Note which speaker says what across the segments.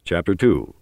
Speaker 1: chapter 2.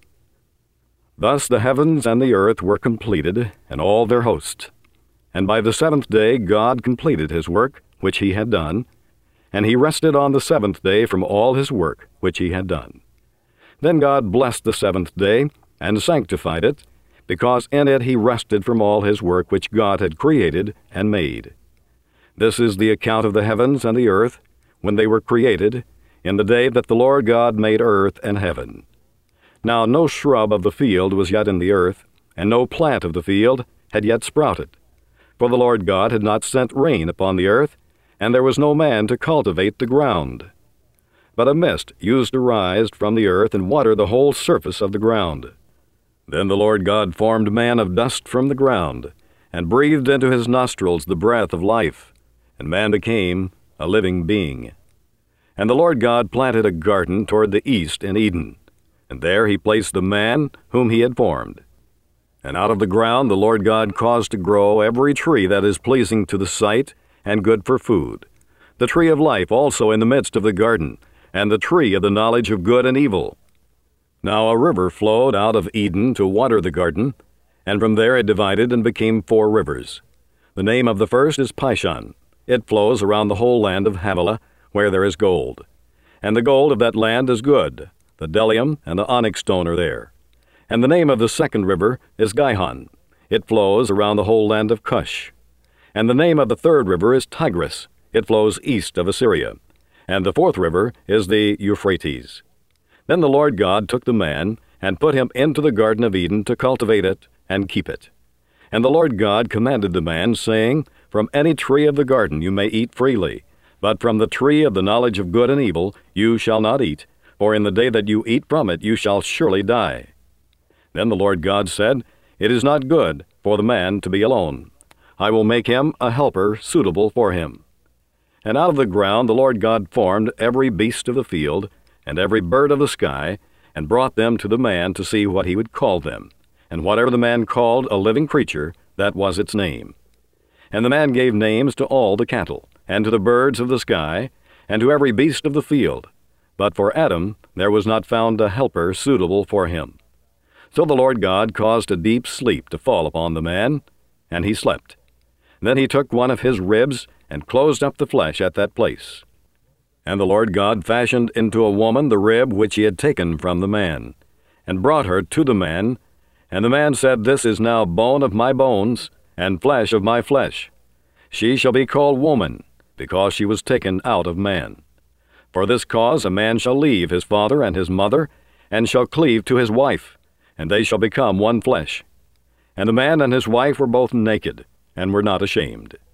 Speaker 1: Thus the heavens and the earth were completed, and all their hosts. And by the seventh day God completed his work which he had done, and he rested on the seventh day from all his work which he had done. Then God blessed the seventh day, and sanctified it, because in it he rested from all his work which God had created and made. This is the account of the heavens and the earth, when they were created, in the day that the Lord God made earth and heaven. Now no shrub of the field was yet in the earth, and no plant of the field had yet sprouted. For the Lord God had not sent rain upon the earth, and there was no man to cultivate the ground. But a mist used to rise from the earth and water the whole surface of the ground. Then the Lord God formed man of dust from the ground, and breathed into his nostrils the breath of life, and man became a living being. And the Lord God planted a garden toward the east in Eden, and there he placed the man whom he had formed. And out of the ground the Lord God caused to grow every tree that is pleasing to the sight and good for food, the tree of life also in the midst of the garden, and the tree of the knowledge of good and evil. Now a river flowed out of Eden to water the garden, and from there it divided and became 4 rivers. The name of the first is Pishon. It flows around the whole land of Havilah, where there is gold. And the gold of that land is good. The bdellium and the onyx stone are there. And the name of the second river is Gihon. It flows around the whole land of Cush. And the name of the third river is Tigris. It flows east of Assyria. And the fourth river is the Euphrates. Then the Lord God took the man, and put him into the garden of Eden to cultivate it and keep it. And the Lord God commanded the man, saying, From any tree of the garden you may eat freely, but from the tree of the knowledge of good and evil you shall not eat, for in the day that you eat from it you shall surely die. Then the Lord God said, It is not good for the man to be alone. I will make him a helper suitable for him. And out of the ground the Lord God formed every beast of the field, and every bird of the sky, and brought them to the man to see what he would call them. And whatever the man called a living creature, that was its name. And the man gave names to all the cattle, and to the birds of the sky, and to every beast of the field. But for Adam there was not found a helper suitable for him. So the Lord God caused a deep sleep to fall upon the man, and he slept. Then he took one of his ribs, and closed up the flesh at that place. And the Lord God fashioned into a woman the rib which he had taken from the man, and brought her to the man. And the man said, This is now bone of my bones, and flesh of my flesh. She shall be called woman, because she was taken out of man. For this cause a man shall leave his father and his mother, and shall cleave to his wife, and they shall become one flesh. And the man and his wife were both naked, and were not ashamed.